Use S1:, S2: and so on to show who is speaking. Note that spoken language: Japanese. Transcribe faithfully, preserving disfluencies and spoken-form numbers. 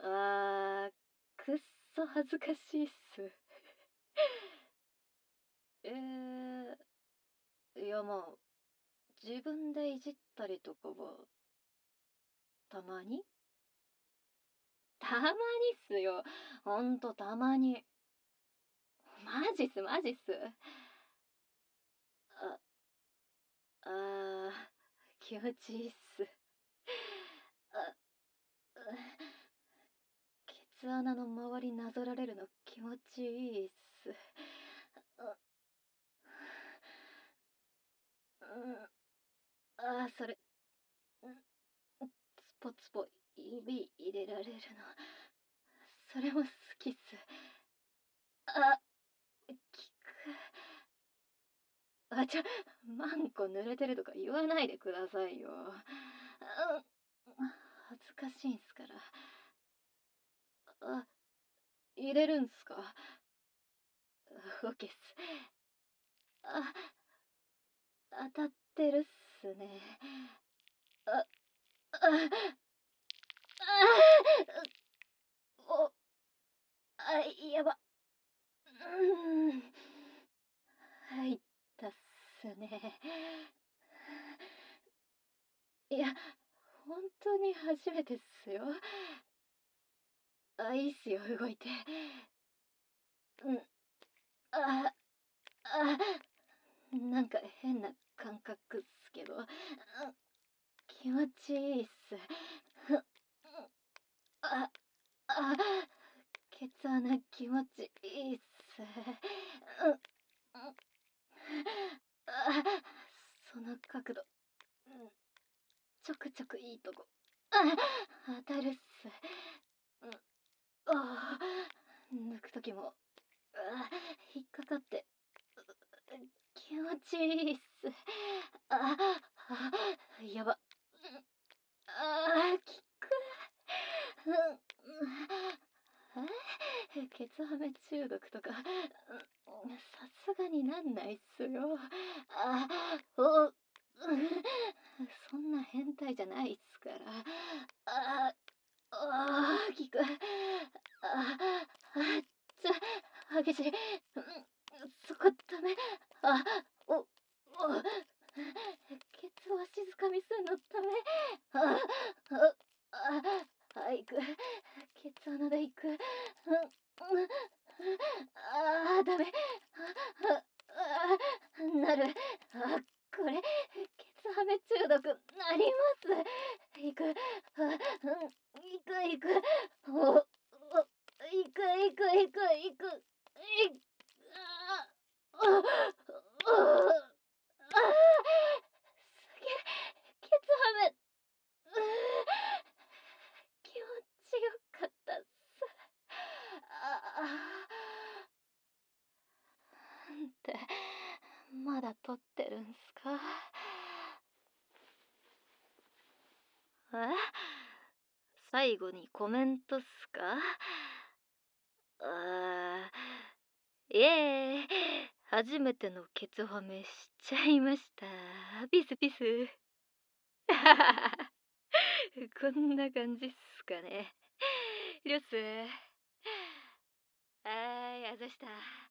S1: あー、くっそ恥ずかしいっす。えー、いやまあ、自分でいじったりとかは、たまにたまにっすよ。ほんとたまに。マジっす、マジっす。あ、あー、気持ちいいっす。あ、ケツ穴の周りなぞられるの気持ちいいっす。あ、うん、あー、それ、んつぽつぽ指入れられるの、それも好きっす。あ、効く。あ、ちょ、マンコ濡れてるとか言わないでくださいよ。うん、恥ずかしいんすから。あ、入れるんすか？オッケーっす。あ、当たってるっすね。あ、あ、あ、お、あ、やば。うーん。入ったっすね。いや、本当に初めてっすよ。あ、いいっすよ、動いて。うん、あ、あ、なんか変な感覚っすけど、うん、気持ちいいっす。ふ、うん、あ、あ、ケツ穴気持ちいいっす。うん、うん、あ、その角度、うん、ちょくちょくいいとこ。あ、当たるっす。うん、ああ、抜くときも、あ、引っかかって、気持ちいいっす。あ、あ、やば。うん、ああ、きく。うん、え、ケツハメ中毒とか、うん、さすがになんないっすよ。あ、お、うん、そんな変態じゃないっすから。あ、あー、効く。あ、あ、ちょ、激しい。うん、そこダメ。あ、お、お、ケツを静かにすんのダメ。あ、あ、あ、あ、行く。ケツ穴で行く。うん、うん、あー、ダメ。あ、あ、あ、なる。あ、これ、ケツハメ中毒なります。行く。あ、うん、行く行く。お、お、行く行く行く行く。い、あ、あ、あ、あ、すげえ、ケツハメ。うー、気持ちよかったっす。ああ、んて、まだ撮ってるんすか？え、最後にコメントっすか？あー、イエーイ、初めてのケツ褒めしちゃいました。ピスピス。こんな感じっすかね。りょっす。はーい、あざした。